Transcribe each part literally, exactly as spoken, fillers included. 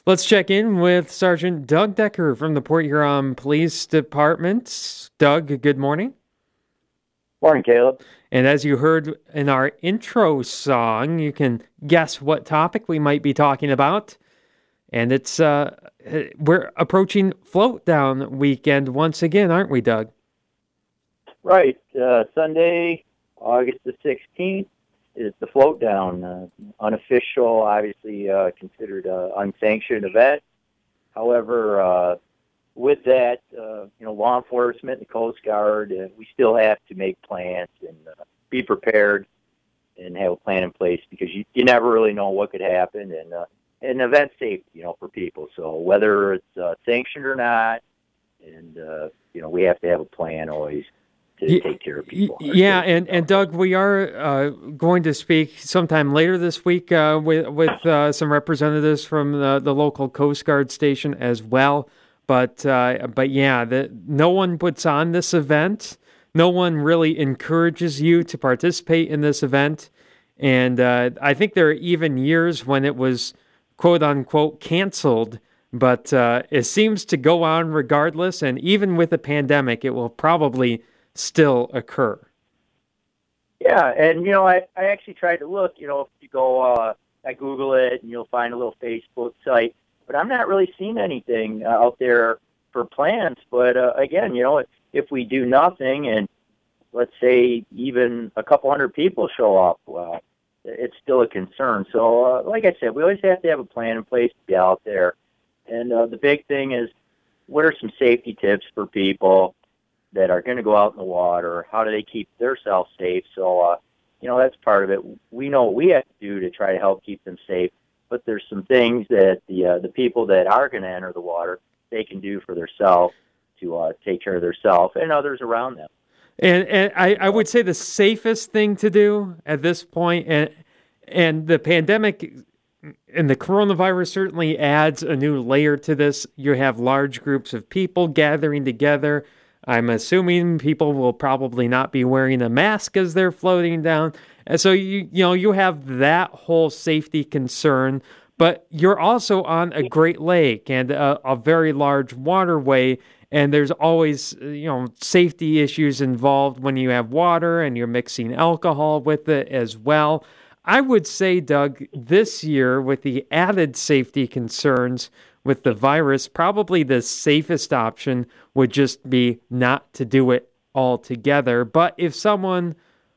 Let's check in with Sergeant Doug Decker from the Port Huron Police Department. Doug, good morning. Morning, Caleb. And as you heard in our intro song, you can guess what topic we might be talking about. And it's, uh, we're approaching Float Down weekend once again, aren't we, Doug? Right. Uh, Sunday, August the sixteenth, is the Float Down. Uh, unofficial, obviously uh, considered uh, unsanctioned event. However, uh, with that, uh, you know, law enforcement, the Coast Guard, uh, we still have to make plans and uh, be prepared and have a plan in place because you, you never really know what could happen. And uh, and event safety, you know, for people. So whether it's uh, sanctioned or not, and uh, you know, we have to have a plan always to take care of people. Yeah, and, and Doug, we are uh, going to speak sometime later this week uh, with with uh, some representatives from the, the local Coast Guard station as well. But uh, but yeah, the, no one puts on this event. No one really encourages you to participate in this event. And uh, I think there are even years when it was quote unquote canceled. But uh, it seems to go on regardless. And even with the pandemic, it will probably still occur. Yeah, and you know, I, I actually tried to look, you know, if you go, uh, I Google it, and you'll find a little Facebook site, but I'm not really seeing anything uh, out there for plans. But uh, again, you know, if, if we do nothing, and let's say even a couple hundred people show up, well, it's still a concern. So, uh, like I said, we always have to have a plan in place to be out there. And uh, the big thing is, what are some safety tips for people that are going to go out in the water? How do they keep themselves safe? So, uh, you know, that's part of it. We know what we have to do to try to help keep them safe, but there's some things that the uh, the people that are going to enter the water, they can do for themselves to uh, take care of themselves and others around them. And, and I, I would say the safest thing to do at this point, and and the pandemic and the coronavirus certainly adds a new layer to this. You have large groups of people gathering together. I'm assuming people will probably not be wearing a mask as they're floating down. And so you you know you have that whole safety concern, but you're also on a Great Lake and a, a very large waterway, and there's always you know safety issues involved when you have water and you're mixing alcohol with it as well. I would say, Doug, this year with the added safety concerns with the virus, probably the safest option would just be not to do it altogether. But if someone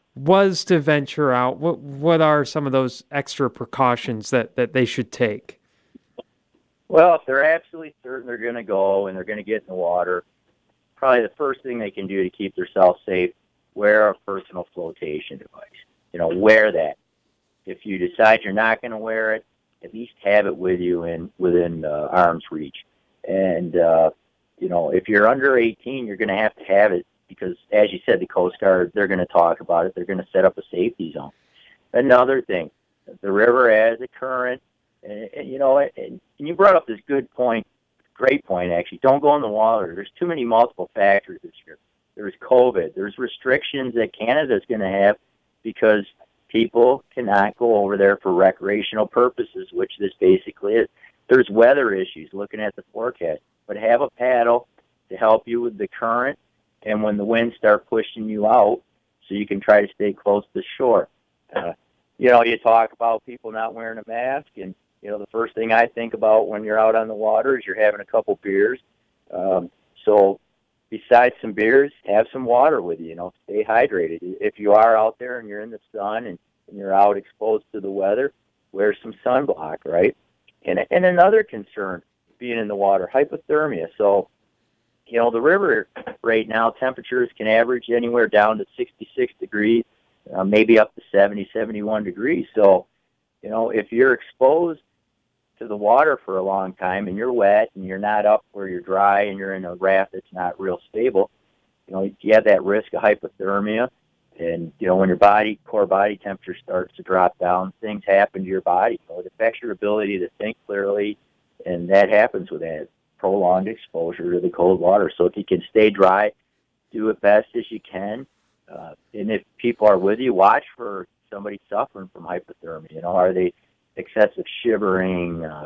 was to venture out, what what are some of those extra precautions that, that they should take? Well, if they're absolutely certain they're going to go and they're going to get in the water, probably the first thing they can do to keep themselves safe, wear a personal flotation device. You know, wear that. If you decide you're not going to wear it, at least have it with you and within uh, arm's reach. And, uh, you know, if you're under eighteen, you're going to have to have it because, as you said, the Coast Guard, they're going to talk about it. They're going to set up a safety zone. Another thing, the river has a current, and, and you know, and, and you brought up this good point, great point, actually. Don't go in the water. There's too many multiple factors this year. There's COVID. There's restrictions that Canada's going to have because people cannot go over there for recreational purposes, which this basically is. There's weather issues, looking at the forecast, but have a paddle to help you with the current and when the winds start pushing you out so you can try to stay close to shore. Uh, you know, you talk about people not wearing a mask, and, you know, the first thing I think about when you're out on the water is you're having a couple beers. Um, so besides some beers, have some water with you, you know, stay hydrated. If you are out there and you're in the sun and, and you're out exposed to the weather, wear some sunblock, right? And, and another concern being in the water, hypothermia. So, you know, the river right now, temperatures can average anywhere down to sixty-six degrees, uh, maybe up to seventy, seventy-one degrees. So, you know, if you're exposed to the water for a long time and you're wet and you're not up where you're dry and you're in a raft that's not real stable, you know, you have that risk of hypothermia. And, you know, when your body, core body temperature starts to drop down, things happen to your body. You know, it affects your ability to think clearly, and that happens with that prolonged exposure to the cold water. So if you can stay dry, do it best as you can. Uh, and if people are with you, watch for somebody suffering from hypothermia. You know, are they excessive shivering? Uh,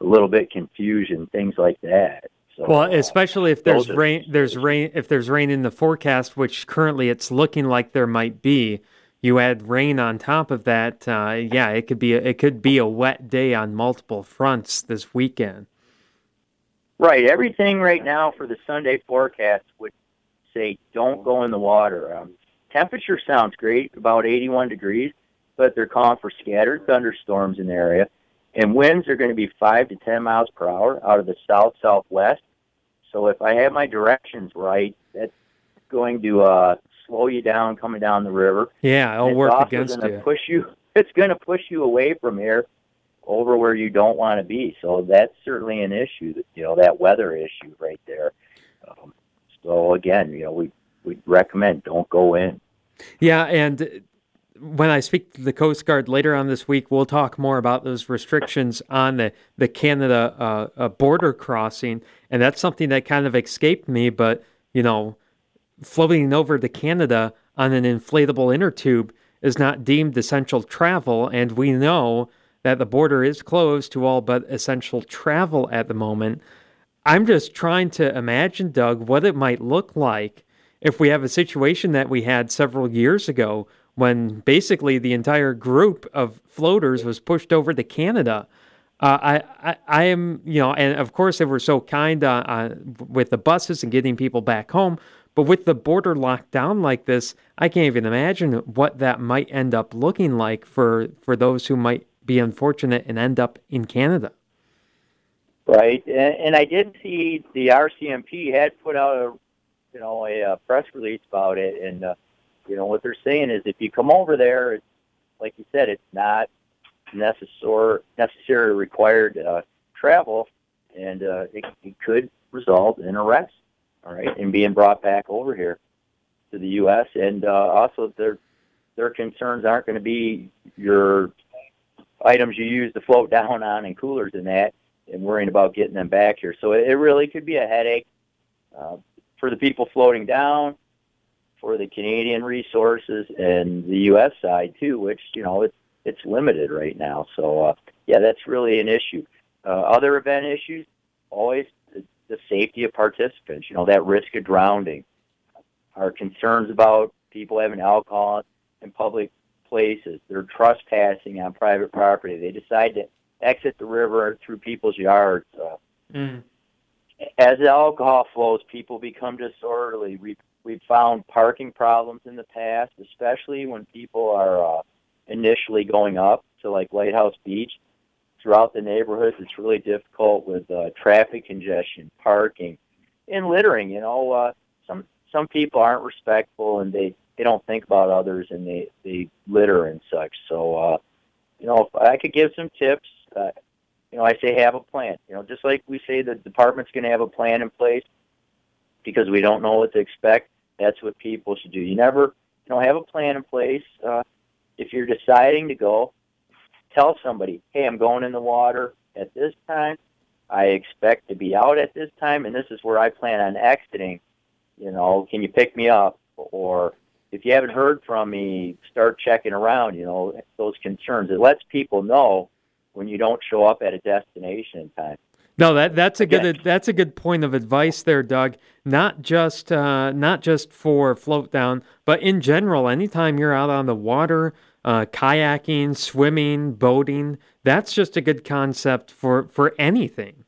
a little bit confusion, things like that. So, Well, especially if there's those are- rain, there's rain, if there's rain in the forecast, which currently it's looking like there might be. You add rain on top of that, uh, yeah, it could be a, it could be a wet day on multiple fronts this weekend. Right. Everything right now for the Sunday forecast would say don't go in the water. Um, temperature sounds great, about eighty-one degrees, but they're calling for scattered thunderstorms in the area, and winds are going to be five to ten miles per hour out of the south southwest. So if I have my directions right, that's going to uh, slow you down coming down the river. Yeah, it'll And work it's also against gonna you. Push you. It's going to push you away from here over where you don't want to be. So that's certainly an issue, you know, that weather issue right there. Um, so again, you know, we we recommend don't go in. Yeah, and when I speak to the Coast Guard later on this week, we'll talk more about those restrictions on the, the Canada uh, uh, border crossing. And that's something that kind of escaped me. But, you know, floating over to Canada on an inflatable inner tube is not deemed essential travel. And we know that the border is closed to all but essential travel at the moment. I'm just trying to imagine, Doug, what it might look like if we have a situation that we had several years ago when basically the entire group of floaters was pushed over to Canada. Uh, I, I, I am, you know, and of course they were so kind uh, uh, with the buses and getting people back home, but with the border locked down like this, I can't even imagine what that might end up looking like for, for those who might be unfortunate and end up in Canada. Right, and, and I did see the R C M P had put out a, you know, a, a press release about it, and uh, you know what they're saying is if you come over there, it's, like you said, it's not necessary necessarily required uh, travel, and uh, it, it could result in arrest, all right, and being brought back over here to the U S And uh, also, their their concerns aren't going to be your items you use to float down on and coolers and that, and worrying about getting them back here. So it, it really could be a headache uh, for the people floating down, for the Canadian resources, and the U S side too, which, you know, it's it's limited right now. So uh, yeah, that's really an issue. Uh, other event issues, always the, the safety of participants. You know, that risk of drowning. Our concerns about people having alcohol in public places. They're trespassing on private property. They decide to exit the river through people's yards. Uh, Mm. As the alcohol flows, people become disorderly. We we've found parking problems in the past, especially when people are uh, initially going up to like Lighthouse Beach. Throughout the neighborhoods, it's really difficult with uh, traffic congestion, parking, and littering. You know, uh, some some people aren't respectful and they, they don't think about others and they, they litter and such. So, uh, you know, if I could give some tips, uh, you know, I say have a plan. You know, just like we say the department's going to have a plan in place because we don't know what to expect. That's what people should do. You never, you know, have a plan in place. Uh, if you're deciding to go, tell somebody, hey, I'm going in the water at this time. I expect to be out at this time, and this is where I plan on exiting. You know, can you pick me up? Or if you haven't heard from me, start checking around, you know, those concerns. It lets people know when you don't show up at a destination in time. No, that that's a Again. good that's a good point of advice there, Doug. Not just uh, not just for float down, but in general, anytime you're out on the water, uh, kayaking, swimming, boating, that's just a good concept for, for anything.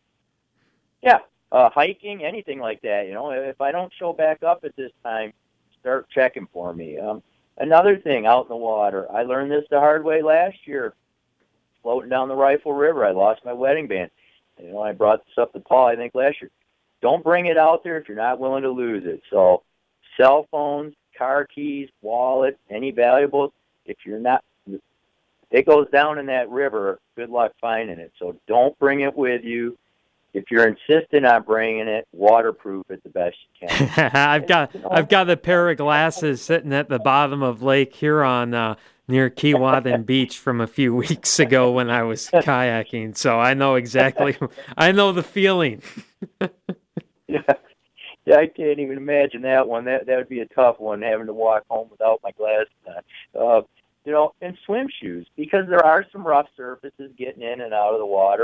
Yeah, uh, hiking, anything like that. You know, if I don't show back up at this time, start checking for me. Um, another thing out in the water, I learned this the hard way last year. Floating down the Rifle River, I lost my wedding band. You know, I brought this up to Paul, I think, last year. Don't bring it out there if you're not willing to lose it. So cell phones, car keys, wallet, any valuables, if you're not, if it goes down in that river, good luck finding it. So don't bring it with you. If you're insistent on bringing it, waterproof it the best you can. I've got I've got a pair of glasses sitting at the bottom of Lake Huron uh, near Keewatin Beach from a few weeks ago when I was kayaking, so I know exactly. I know the feeling. yeah, yeah, I can't even imagine that one. That that would be a tough one, having to walk home without my glasses on. Uh, you know, and swim shoes, because there are some rough surfaces getting in and out of the water.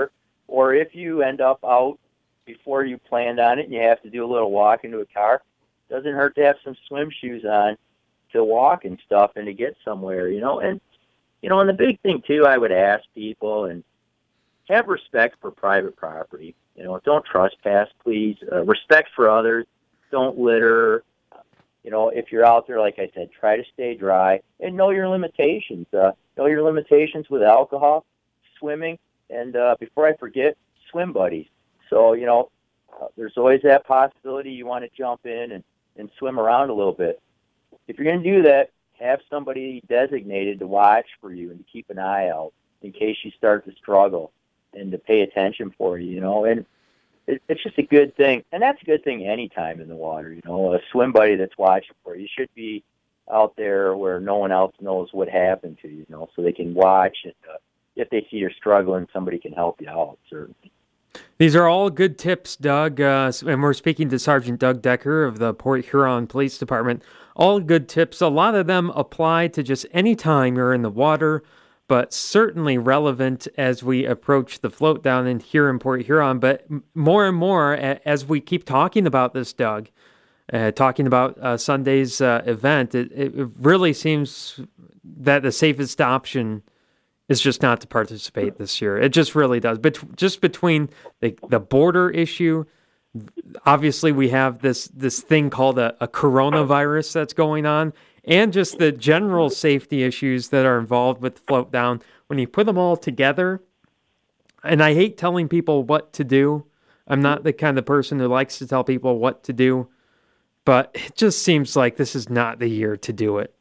or if you end up out before you planned on it and you have to do a little walk into a car, doesn't hurt to have some swim shoes on to walk and stuff and to get somewhere, you know. And, you know, and the big thing, too, I would ask people, and have respect for private property. You know, don't trespass, please. Uh, respect for others. Don't litter. You know, if you're out there, like I said, try to stay dry and know your limitations. Uh, know your limitations with alcohol, swimming, and uh, before I forget, swim buddies. So, you know, uh, there's always that possibility you want to jump in and, and swim around a little bit. If you're going to do that, have somebody designated to watch for you and to keep an eye out in case you start to struggle and to pay attention for you, you know. And it, it's just a good thing. And that's a good thing anytime in the water, you know, a swim buddy that's watching for you. You should be out there where no one else knows what happened to you, you know, so they can watch. And uh, if they see you're struggling, somebody can help you out, certainly. These are all good tips, Doug, uh, and we're speaking to Sergeant Doug Decker of the Port Huron Police Department. All good tips. A lot of them apply to just any time you're in the water, but certainly relevant as we approach the float down in here in Port Huron. But more and more, as we keep talking about this, Doug, uh, talking about uh, Sunday's uh, event, it, it really seems that the safest option is just not to participate this year. It just really does. But just between the, the border issue, obviously we have this this thing called a, a coronavirus that's going on, and just the general safety issues that are involved with the float down. When you put them all together, and I hate telling people what to do. I'm not the kind of person who likes to tell people what to do, but it just seems like this is not the year to do it.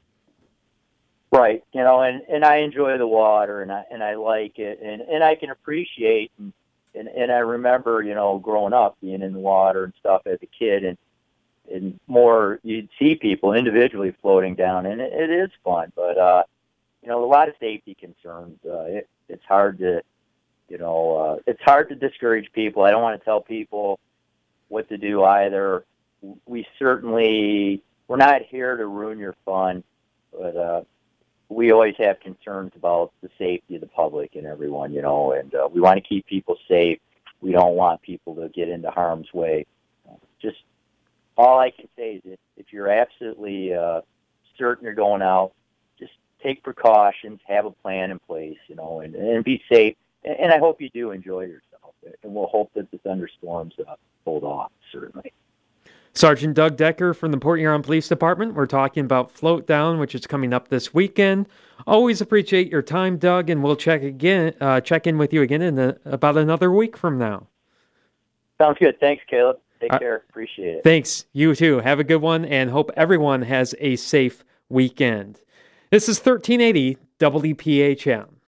Right, you know, and, and I enjoy the water, and I and I like it, and, and I can appreciate, and, and and I remember, you know, growing up, being in the water and stuff as a kid, and and more, you'd see people individually floating down, and it, it is fun, but, uh, you know, a lot of safety concerns. Uh, it, it's hard to, you know, uh, it's hard to discourage people. I don't want to tell people what to do either. We certainly, we're not here to ruin your fun, but, uh, we always have concerns about the safety of the public and everyone, you know, and uh, we want to keep people safe. We don't want people to get into harm's way. Uh, just all I can say is that if you're absolutely uh, certain you're going out, just take precautions, have a plan in place, you know, and, and be safe. And, and I hope you do enjoy yourself. And we'll hope that the thunderstorms uh, hold off, certainly. Sergeant Doug Decker from the Port Huron Police Department. We're talking about Float Down, which is coming up this weekend. Always appreciate your time, Doug, and we'll check again, uh, check in with you again in a, about another week from now. Sounds good. Thanks, Caleb. Take uh, care. Appreciate it. Thanks. You too. Have a good one, and hope everyone has a safe weekend. This is thirteen eighty W P H M.